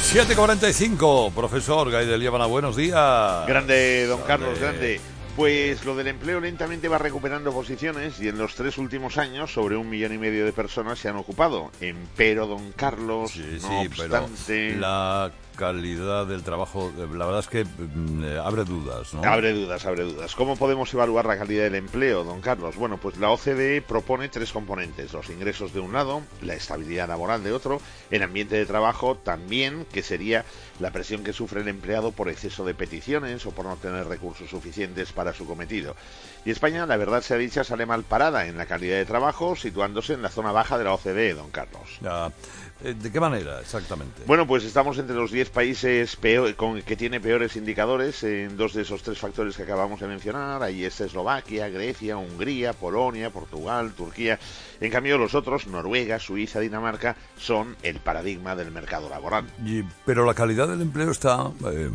7:45, profesor Gay de Liébana, buenos días. Grande, don Carlos, grande. Pues lo del empleo lentamente va recuperando posiciones y en los 3 últimos años sobre 1,5 millones de personas se han ocupado. Empero, don Carlos, no obstante... Pero la calidad del trabajo, la verdad es que abre dudas, ¿no? Abre dudas. ¿Cómo podemos evaluar la calidad del empleo, don Carlos? Bueno, pues la OCDE propone 3 componentes: los ingresos de un lado, la estabilidad laboral de otro, el ambiente de trabajo también, que sería la presión que sufre el empleado por exceso de peticiones o por no tener recursos suficientes para su cometido. Y España, la verdad sea dicha, sale mal parada en la calidad de trabajo, situándose en la zona baja de la OCDE, don Carlos. ¿De qué manera exactamente? Bueno, pues estamos entre los 10 países que tiene peores indicadores en 2 de esos 3 factores que acabamos de mencionar. Ahí está Eslovaquia, Grecia, Hungría, Polonia, Portugal, Turquía. En cambio, los otros, Noruega, Suiza, Dinamarca, son el paradigma del mercado laboral. Pero la calidad del empleo está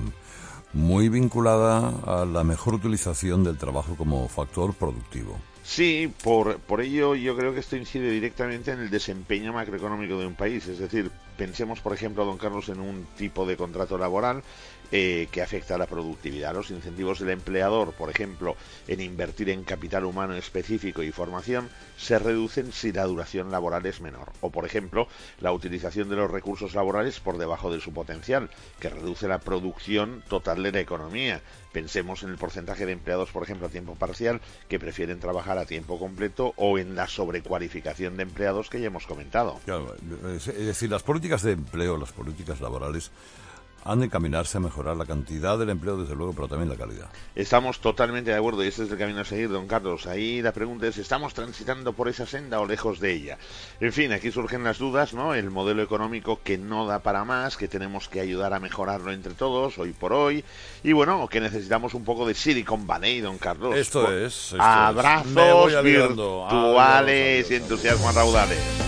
muy vinculada a la mejor utilización del trabajo como factor productivo. Sí, por ello yo creo que esto incide directamente en el desempeño macroeconómico de un país. Es decir, pensemos, por ejemplo, don Carlos, en un tipo de contrato laboral que afecta a la productividad. Los incentivos del empleador, por ejemplo, en invertir en capital humano específico y formación, se reducen si la duración laboral es menor. O, por ejemplo, la utilización de los recursos laborales por debajo de su potencial, que reduce la producción total de la economía. Pensemos en el porcentaje de empleados, por ejemplo, a tiempo parcial, que prefieren trabajar a tiempo completo, o en la sobrecualificación de empleados que ya hemos comentado. Claro, es decir, las políticas de empleo, las políticas laborales, han de encaminarse a mejorar la cantidad del empleo, desde luego, pero también la calidad. Estamos totalmente de acuerdo y este es el camino a seguir, don Carlos. Ahí la pregunta es, ¿estamos transitando por esa senda o lejos de ella? En fin, aquí surgen las dudas, ¿no? El modelo económico que no da para más, que tenemos que ayudar a mejorarlo entre todos, hoy por hoy. Y bueno, que necesitamos un poco de Silicon Valley, don Carlos. Esto es. Abrazos virtuales y entusiasmo a raudales.